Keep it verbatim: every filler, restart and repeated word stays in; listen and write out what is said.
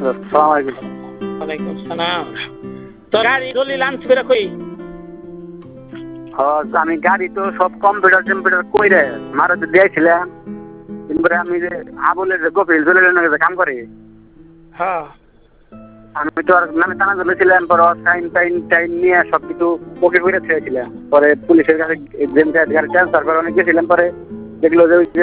সালাম আলাইকুম। ওয়ালাইকুম সালাম। তো গাড়ি দলিল আনছি বেরা কই? হ্যাঁ আমি গাড়ি তো সব কম্পিউটার টম্পিউটার কইরে মারা তো দিয়েছিলাম, কিন্তু আমি যে আবুলের যে গফিল জলিলের কাম করে হ্যাঁ আমি তো আর নামে টানা ধরেছিলাম, পরে টাইম টাইম টাইম নিয়ে সব কিছু ওকে করে ছেড়েছিলাম। পরে পুলিশের কাছে গাড়ি ট্রান্সফার করে অনেক গেছিলাম, পরে দেখলো যে